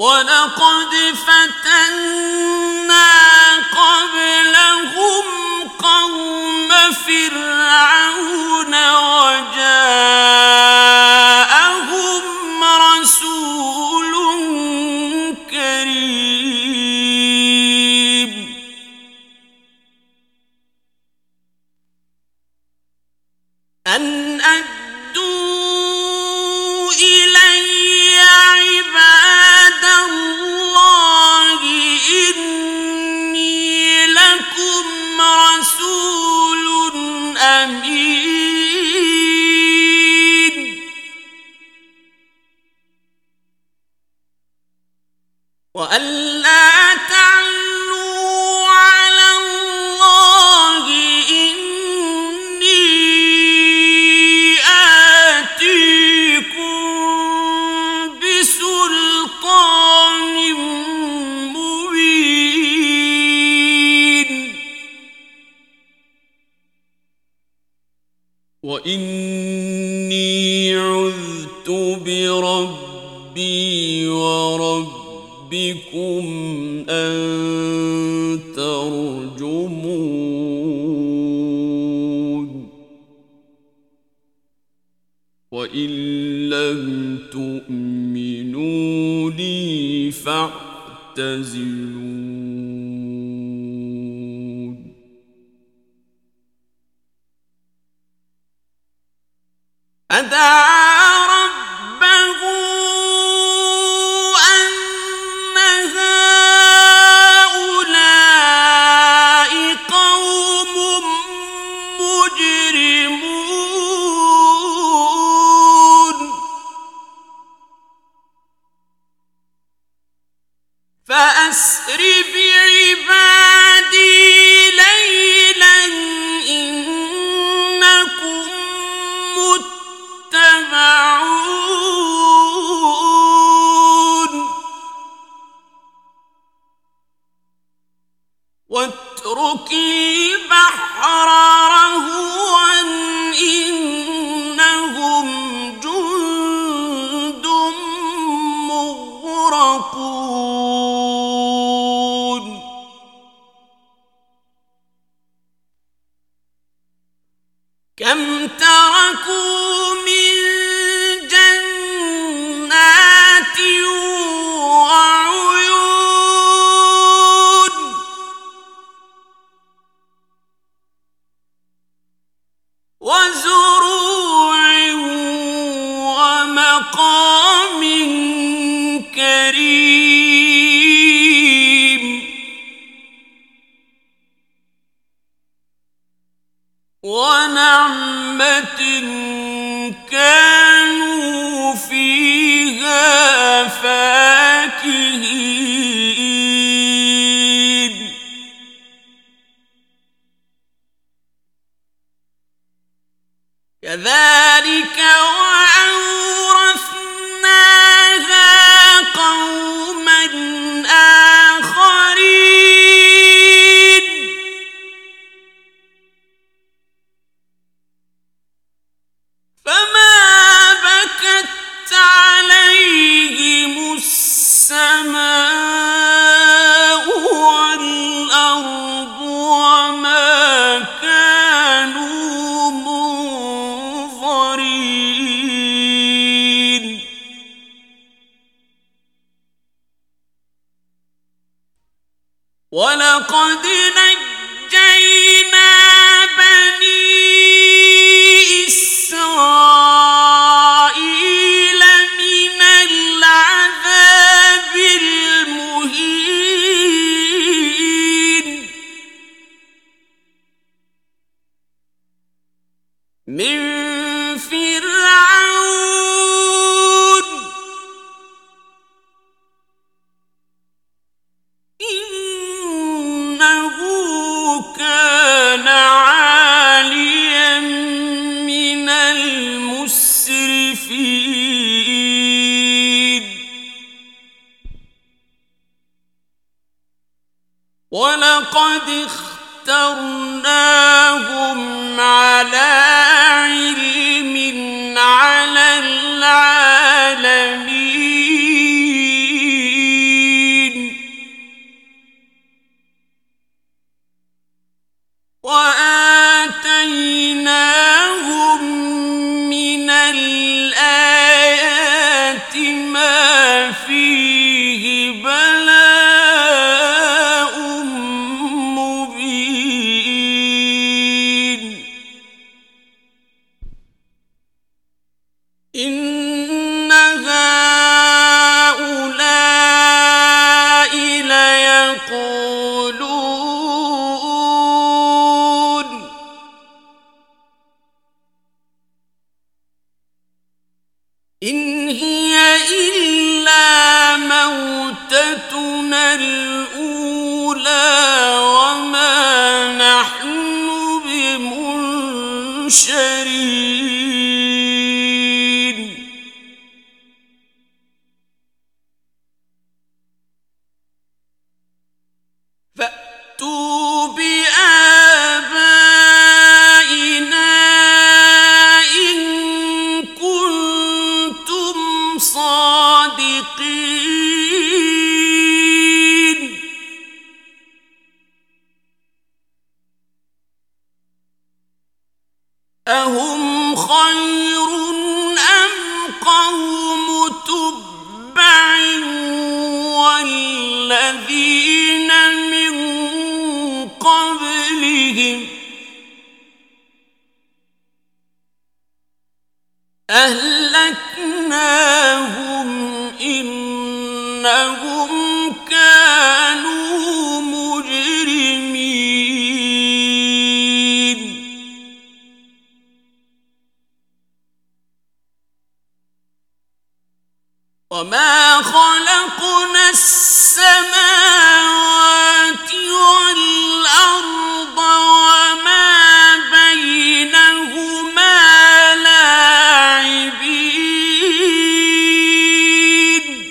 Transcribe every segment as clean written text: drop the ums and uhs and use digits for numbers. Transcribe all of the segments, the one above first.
وَلَقَدْ فَتَنَّا قَبْلَهُمْ قَوْمَ فِرْعَوْنَ وَجَاءَهُمْ رَسُولٌ كَرِيمٌ أَنْ أَدُّوا إِلَيَّ عِبَادَ اللَّهِ إِنِّي لَكُمْ رَسُولٌ أَمِينٌ وَأَن لَّا تَعْلُوا عَلَى اللَّهِ إِنِّي آتِيكُم بِسُلْطَانٍ مُّبِينٍ وَإِنِّي عُذْتُ بِرَبِّي وَرَبِّكُمْ أَن تَرْجُمُونِ وَإِن لَّمْ تُؤْمِنُوا لِي فَاعْتَزِلُونِ فَدَعَا رَبَّهُ أَنَّ هَٰؤُلَاءِ قَوْمٌ مُّجْرِمُونَ فَأَسْرِ بِعِبَادِي لَيْلًا إِنَّكُم مُّتَّبَعُونَ وَاتْرُكِ الْبَحْرَ رَهْوًا إِنَّهُمْ جُندٌ مُّغْرَقُونَ كَمْ تَرَكُوا مِن جَنَّاتٍ وَعُيُونٍ وَزُرُوعٍ وَمَقَامٍ كَرِيمٍ وَنَعْمَةٍ كَانُوا فِيهَا فَاكِهِينَ كَذَلِكَ وَأَوْرَثْنَاهَا قَوْمًا آخَرِينَ فَمَا بَكَتْ عَلَيْهِمُ السَّمَاءُ وَالْأَرْضُ وَمَا كَانُوا مُنظَرِينَ وَلَقَدْ نَجَّيْنَا بَنِي إِسْرَائِيلَ مِنَ الْعَذَابِ الْمُهِينِ مِن فِرْعَوْنَ إِنَّهُ كَانَ عَالِيًا مِّنَ الْمُسْرِفِينَ وَلَقَدِ اخْتَرْنَاهُمْ عَلَىٰ عِلْمٍ عَلَى الْعَالَمِينَ الذين من قبلهم أهلكناهم إنهم كانوا مجرمين وما خلقنا السماوات والأرض وما بينهما لاعبين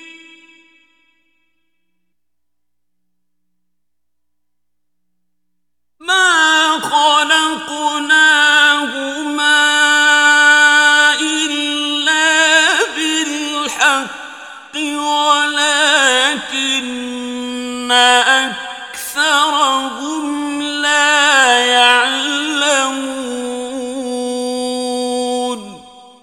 ما خلقناهما إلا بالحق ولكن أكثرهم لا يعلمون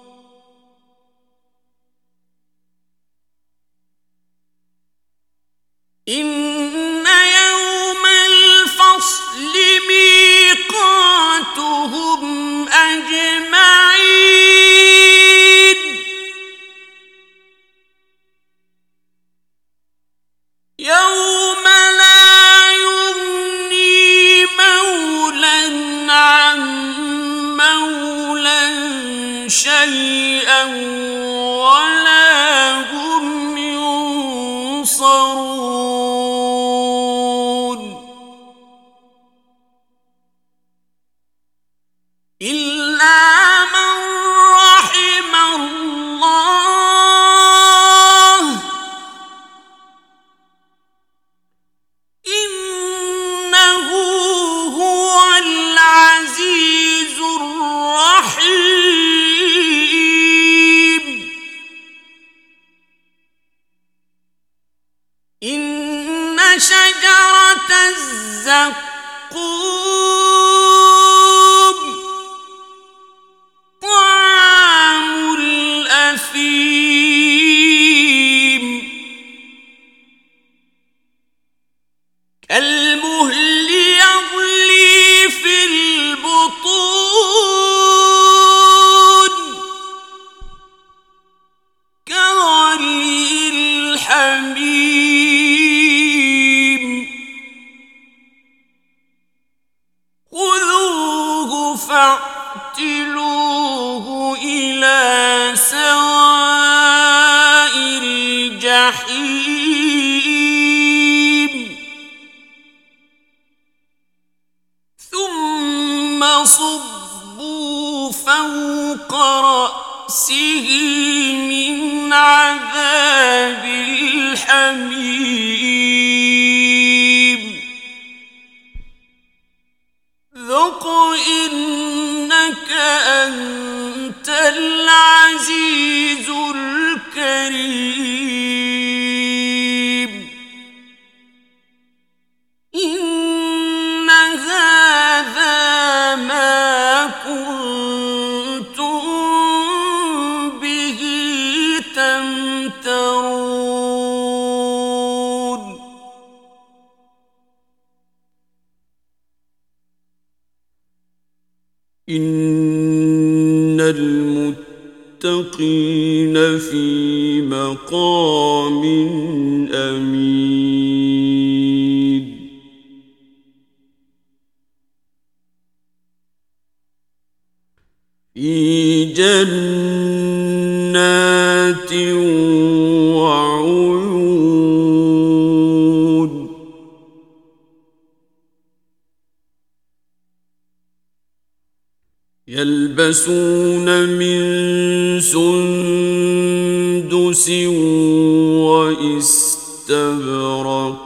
إن يوم الفصل ميقاتهم أجمعين يوم لا يغني مولى عن مولى شيئا ولا هم ينصرون إلا من رحم الله إنه هو العزيز الرحيم إن شجرة الزقوم طعام الأثيم كالمهل يغلي في البطون كغلي الحميم خذوه فاعتلوه إلى سواء الجحيم ثم صبوا فوق رأسه من عذاب الحميم ذق إنك أنت العزيز الكريم إن هذا ما كنتم به تمترون إن المتقين في مقام أمين في جنات وعيون يلبسون من سندس واستبرق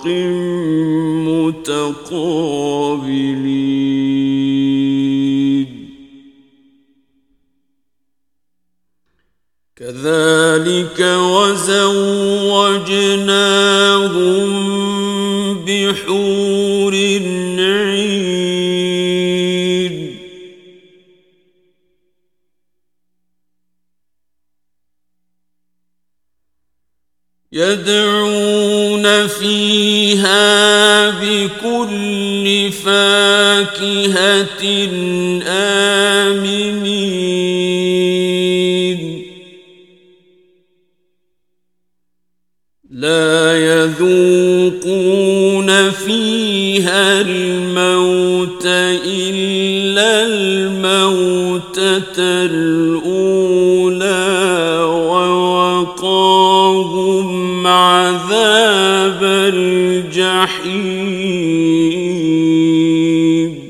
متقابلين كذلك وزوجناهم بحور عين يدعون فيها بكل فاكهة آمنين لا يذوقون فيها الموت إلا الموتة الأولى ووقاهم عذاب الجحيم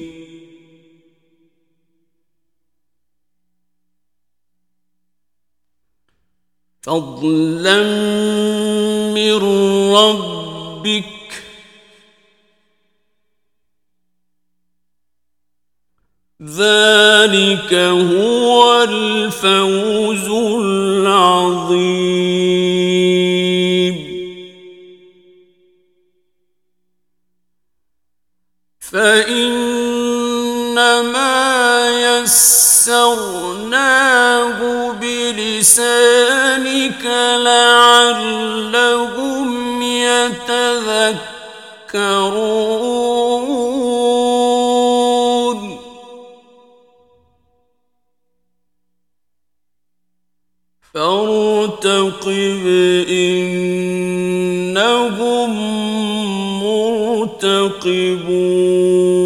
فضلا من ربك ذلك هو الفوز العظيم فإنما يسرناه بلسانك لعلهم يتذكرون فارتقب إنهم مرتقبون